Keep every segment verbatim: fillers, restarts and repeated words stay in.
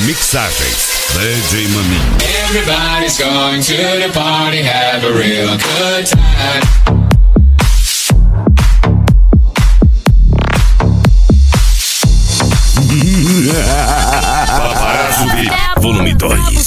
Mixagens D J Mami. Everybody's going to the party, have a real good time. Paparazzo V I P, volume dois.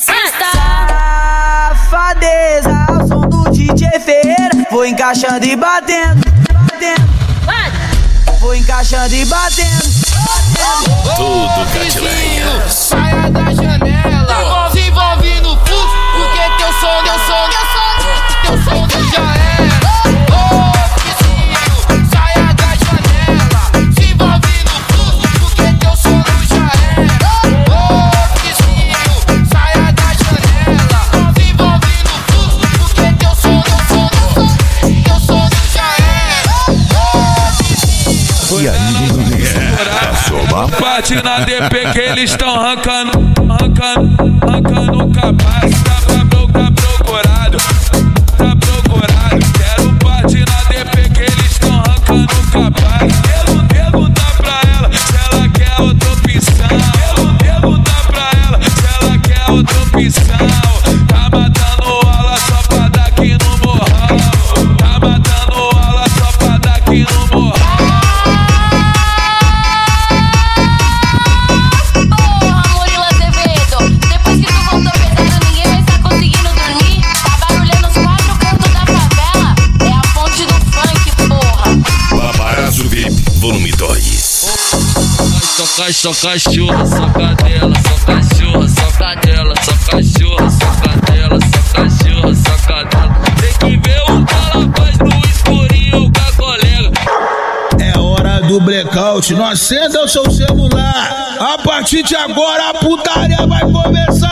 Safadeza, ao som do D J Ferreira. Vou encaixando e batendo, batendo. Vou encaixando e batendo. Tudo Catilenha. Saia da janela, se envolve no fluxo, porque teu som, teu som, teu som, teu som já era. Ô, vizinho, saia da janela, se envolve no fluxo, porque teu som já era. Ô, vizinho, saia da janela, se envolve no fluxo, porque teu som, teu som, teu som já era. Ô, vizinho. E aí? Bate na D P que eles estão arrancando, arrancando, arrancando o capaz. Tá, tá, tá procurado, tá procurado. Quero bate na D P que eles estão arrancando o capaz. Pergunta pra ela se ela quer outra opção. Pergunta pra ela se ela quer outra opção. Tá matando ela só pra dar aqui no morrão. Tá matando ela só pra dar aqui no morrão. Volume dois. Só cachorro, só cachorro, só cadela, só cachorro, só cadela, só cachorro, só cadela, só cachorro, só cadela. Tem que ver o calabaz no escurinho com a colega. É hora do blackout, não acenda o seu celular. A partir de agora a putaria vai começar.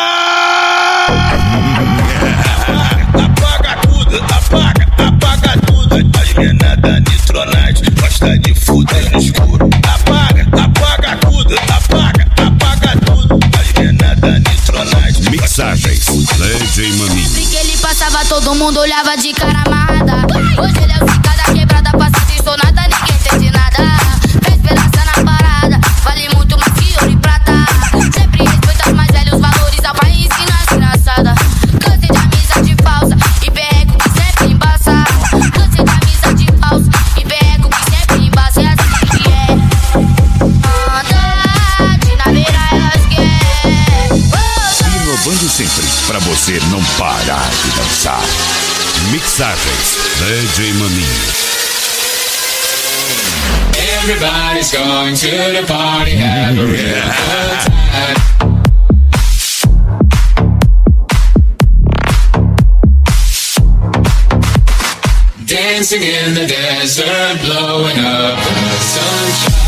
Apaga tudo, apaga, apaga tudo. As granadas nitronite, gosta de fuder no escuro. Apaga, apaga tudo, apaga, apaga tudo. As granadas nitronite. Mixagens D J Mami. Sempre que ele passava, todo mundo olhava de cara amarrada. Hoje ele é o cicada quebrada, passa de sonada, ninguém entende nada. Fez esperança na parada, vale muito mais que ouro e prata. Sempre respeita os mais velhos valores, a pai ensina as engraçadas. Cansei de amizade falsa e perreco que sempre embaça. Cansei de amizade falsa e perreco que sempre embaça. É assim que é. Anda, na beira elas querem. Inovando sempre, pra você não parar de dançar. Mixagens D J Mami. Everybody's going to the party, have a real good time. Dancing in the desert, blowing up the sunshine.